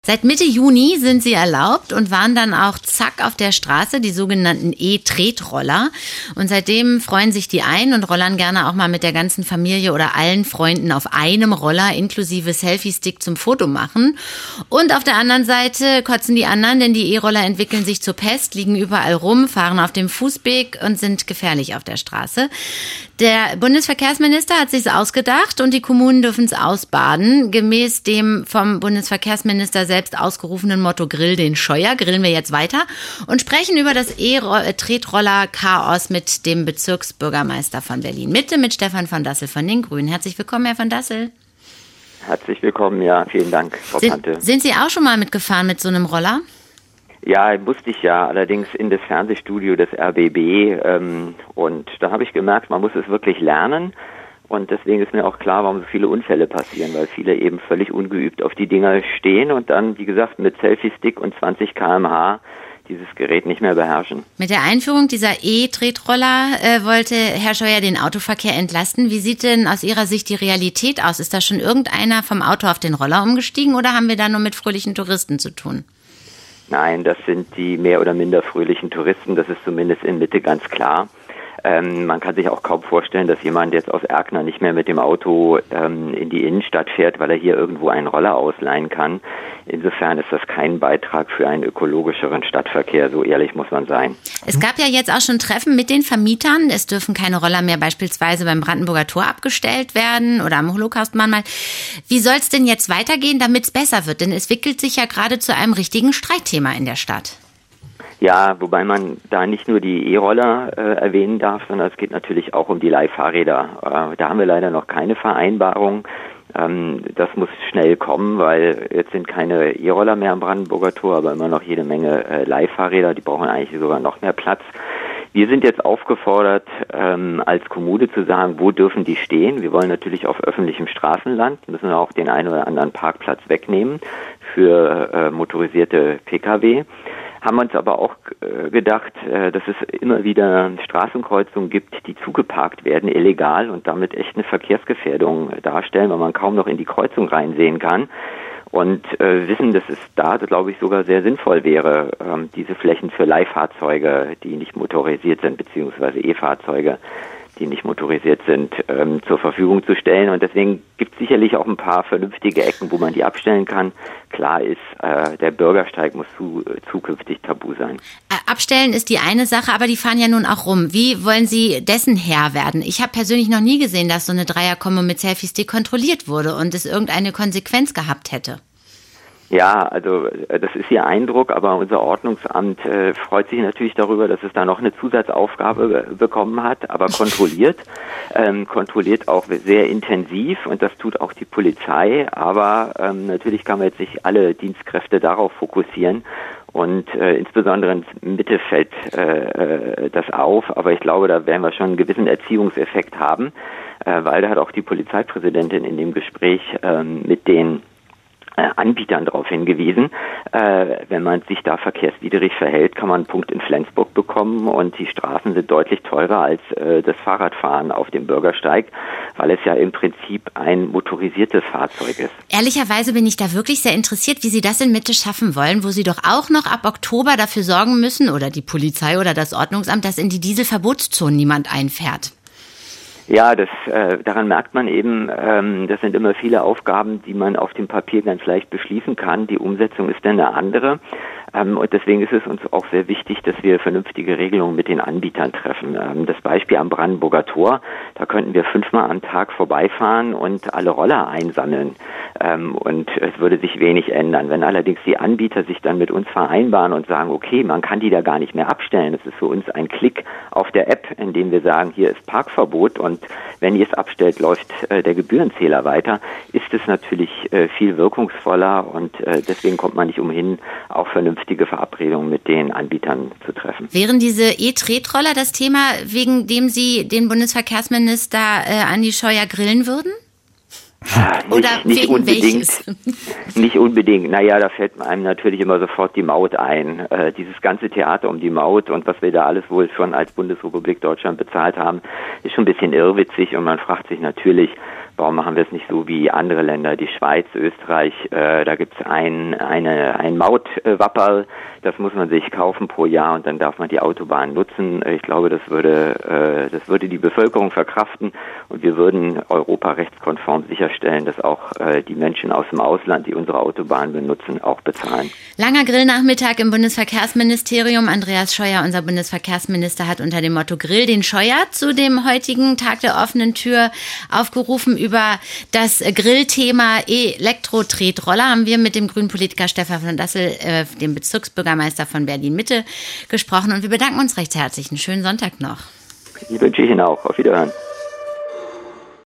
Seit Mitte Juni sind sie erlaubt und waren dann auch zack auf der Straße, die sogenannten E-Tretroller. Und seitdem freuen sich die einen und rollern gerne auch mal mit der ganzen Familie oder allen Freunden auf einem Roller inklusive Selfie-Stick zum Foto machen. Und auf der anderen Seite kotzen die anderen, denn die E-Roller entwickeln sich zur Pest, liegen überall rum, fahren auf dem Fußweg und sind gefährlich auf der Straße. Der Bundesverkehrsminister hat sich's ausgedacht und die Kommunen dürfen es ausbaden. Gemäß dem vom Bundesverkehrsminister selbst ausgerufenen Motto Grill den Scheuer grillen wir jetzt weiter und sprechen über das E-Tretroller-Chaos mit dem Bezirksbürgermeister von Berlin-Mitte, mit Stefan von Dassel von den Grünen. Herzlich willkommen, Herr von Dassel. Herzlich willkommen, ja, vielen Dank, Frau Pante. Sind Sie auch schon mal mitgefahren mit so einem Roller? Ja, musste ich ja, allerdings in das Fernsehstudio des RBB und da habe ich gemerkt, man muss es wirklich lernen und deswegen ist mir auch klar, warum so viele Unfälle passieren, weil viele eben völlig ungeübt auf die Dinger stehen und dann, wie gesagt, mit Selfie-Stick und 20 km/h dieses Gerät nicht mehr beherrschen. Mit der Einführung dieser E-Tretroller wollte Herr Scheuer den Autoverkehr entlasten. Wie sieht denn aus Ihrer Sicht die Realität aus? Ist da schon irgendeiner vom Auto auf den Roller umgestiegen oder haben wir da nur mit fröhlichen Touristen zu tun? Nein, das sind die mehr oder minder fröhlichen Touristen, das ist zumindest in Mitte ganz klar. Man kann sich auch kaum vorstellen, dass jemand jetzt aus Erkner nicht mehr mit dem Auto in die Innenstadt fährt, weil er hier irgendwo einen Roller ausleihen kann. Insofern ist das kein Beitrag für einen ökologischeren Stadtverkehr, so ehrlich muss man sein. Es gab ja jetzt auch schon Treffen mit den Vermietern. Es dürfen keine Roller mehr beispielsweise beim Brandenburger Tor abgestellt werden oder am Holocaust-Mahnmal. Wie soll es denn jetzt weitergehen, damit es besser wird? Denn es entwickelt sich ja gerade zu einem richtigen Streitthema in der Stadt. Ja, wobei man da nicht nur die E-Roller erwähnen darf, sondern es geht natürlich auch um die Leihfahrräder. Da haben wir leider noch keine Vereinbarung. Das muss schnell kommen, weil jetzt sind keine E-Roller mehr am Brandenburger Tor, aber immer noch jede Menge Leihfahrräder. Die brauchen eigentlich sogar noch mehr Platz. Wir sind jetzt aufgefordert, als Kommune zu sagen, wo dürfen die stehen. Wir wollen natürlich auf öffentlichem Straßenland, müssen auch den einen oder anderen Parkplatz wegnehmen für motorisierte Pkw. Haben uns aber auch gedacht, dass es immer wieder Straßenkreuzungen gibt, die zugeparkt werden, illegal und damit echt eine Verkehrsgefährdung darstellen, weil man kaum noch in die Kreuzung reinsehen kann. Und wissen, dass es da, glaube ich, sogar sehr sinnvoll wäre, diese Flächen für Leihfahrzeuge, die nicht motorisiert sind, beziehungsweise E-Fahrzeuge, die nicht motorisiert sind, zur Verfügung zu stellen. Und deswegen gibt es sicherlich auch ein paar vernünftige Ecken, wo man die abstellen kann. Klar ist, der Bürgersteig muss zukünftig tabu sein. Abstellen ist die eine Sache, aber die fahren ja nun auch rum. Wie wollen Sie dessen Herr werden? Ich habe persönlich noch nie gesehen, dass so eine Dreierkombo mit Selfie-Stick kontrolliert wurde und es irgendeine Konsequenz gehabt hätte. Ja, also das ist Ihr Eindruck, aber unser Ordnungsamt freut sich natürlich darüber, dass es da noch eine Zusatzaufgabe bekommen hat, aber kontrolliert auch sehr intensiv und das tut auch die Polizei, aber natürlich kann man jetzt nicht alle Dienstkräfte darauf fokussieren und insbesondere in Mitte fällt das auf, aber ich glaube, da werden wir schon einen gewissen Erziehungseffekt haben, weil da hat auch die Polizeipräsidentin in dem Gespräch mit den Anbietern darauf hingewiesen, wenn man sich da verkehrswidrig verhält, kann man einen Punkt in Flensburg bekommen und die Straßen sind deutlich teurer als das Fahrradfahren auf dem Bürgersteig, weil es ja im Prinzip ein motorisiertes Fahrzeug ist. Ehrlicherweise bin ich da wirklich sehr interessiert, wie Sie das in Mitte schaffen wollen, wo Sie doch auch noch ab Oktober dafür sorgen müssen, oder die Polizei oder das Ordnungsamt, dass in die Dieselverbotszonen niemand einfährt. Ja, daran merkt man eben, das sind immer viele Aufgaben, die man auf dem Papier ganz leicht beschließen kann. Die Umsetzung ist dann eine andere. Und deswegen ist es uns auch sehr wichtig, dass wir vernünftige Regelungen mit den Anbietern treffen. Das Beispiel am Brandenburger Tor, da könnten wir 5-mal am Tag vorbeifahren und alle Roller einsammeln. Und es würde sich wenig ändern. Wenn allerdings die Anbieter sich dann mit uns vereinbaren und sagen, okay, man kann die da gar nicht mehr abstellen. Das ist für uns ein Klick auf der App, in dem wir sagen, hier ist Parkverbot und wenn ihr es abstellt, läuft der Gebührenzähler weiter, ist es natürlich viel wirkungsvoller und deswegen kommt man nicht umhin, auch vernünftige Verabredungen mit den Anbietern zu treffen. Wären diese E-Tretroller das Thema, wegen dem Sie den Bundesverkehrsminister Andi Scheuer grillen würden? Nicht unbedingt. Nicht unbedingt. Naja, da fällt einem natürlich immer sofort die Maut ein. Dieses ganze Theater um die Maut und was wir da alles wohl schon als Bundesrepublik Deutschland bezahlt haben, ist schon ein bisschen irrwitzig und man fragt sich natürlich, warum machen wir es nicht so wie andere Länder, die Schweiz, Österreich, da gibt es ein Mautwapperl, das muss man sich kaufen pro Jahr und dann darf man die Autobahn nutzen. Ich glaube, das würde die Bevölkerung verkraften und wir würden Europa rechtskonform sicherstellen, dass auch die Menschen aus dem Ausland, die unsere Autobahn benutzen, auch bezahlen. Langer Grillnachmittag im Bundesverkehrsministerium. Andreas Scheuer, unser Bundesverkehrsminister, hat unter dem Motto Grill den Scheuer zu dem heutigen Tag der offenen Tür aufgerufen. Über das Grillthema Elektro-Tretroller haben wir mit dem grünen Politiker Stefan von Dassel, dem Bezirksbürgermeister von Berlin-Mitte, gesprochen und wir bedanken uns recht herzlich. Einen schönen Sonntag noch. Die wünsche ich Ihnen auch. Auf Wiederhören.